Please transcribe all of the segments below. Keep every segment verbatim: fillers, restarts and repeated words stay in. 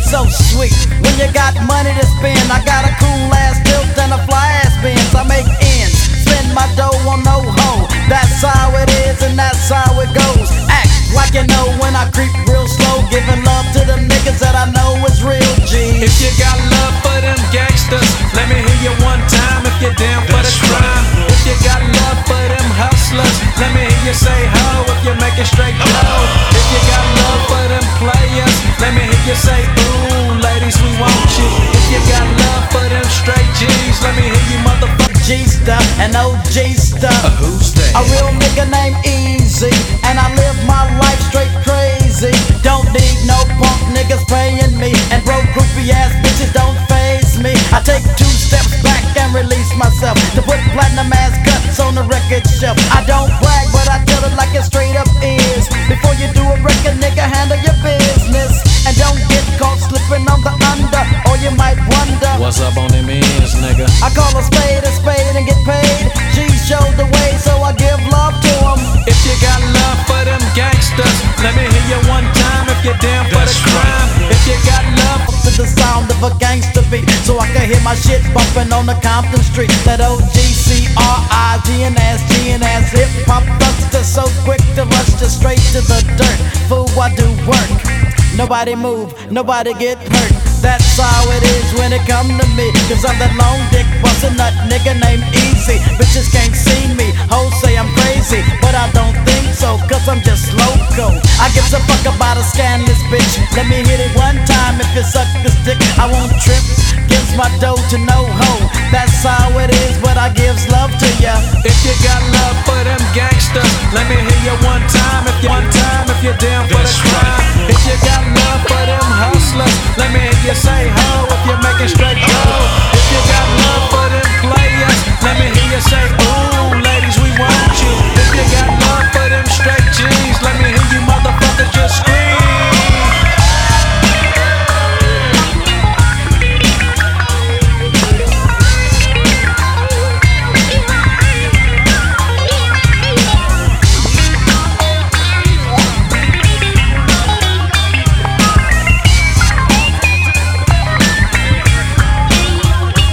so sweet. When you got money to spend, I got a cool ass tilt and a fly ass Benz. I make ends, spend my dough on no hoe. That's how it is and that's how it goes. Act like you know when I creep real slow, giving love to the niggas that I know is real G. If you got love for them gangsters, let me hear you one time if you're down for the crime. If you got love for them hustlers, let me hear you say ho if you're making straight dough. If you got love for them players, let me hear you say ooh, ladies, we want you. If you got love for them straight G's, let me hear you motherfucker G stuff and O G stuff. uh, Who's that? A real nigga named Easy, and I live my life straight crazy. Don't need no punk niggas paying me, and broke groupie ass bitches don't faze me. I take two steps back and release myself to put platinum ass guts on the record shelf. I don't brag, but I tell it like it straight up is. Before you do a record, nigga, handle your business, and don't get caught slipping on the under, or you might wonder What's up on them ends, nigga? I call a spade a spade and get paid. G showed the way, so I give love to him. If you got love for them gangsters, let me hear you one time if you're down for the crime. If you got love To the sound of a gangster beat, so I can hear my shit bumping on the Compton street. That O G C R I G and S G and S hip hop thuster, so quick to rush just straight to the dirt. Fool, I do work. Nobody move, nobody get hurt. That's how it is when it come to me, cause I'm that long dick bustin' nut nigga named Easy. Bitches can't see me, hoes say I'm crazy, but I don't think so, cause I'm just loco. I give a fuck about a scandalous bitch. Let me hit it one time if you suck this dick. I won't trip, gives my dough to no hoe. That's how it is, but I gives love to ya. If you got love for them gangsters, let me hear you one time if you one time if you're down for the crime. If you got love for them hustlers, let me hear you say ho if you're making straight dough. If you got love for them players, let me hear you say ooh, ladies, we want you. If you got love for them straight G's, let me hear you motherfuckers just scream.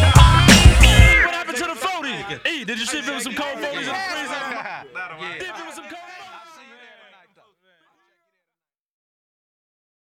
Hey, did you see if there was some cold foliage in the freezer?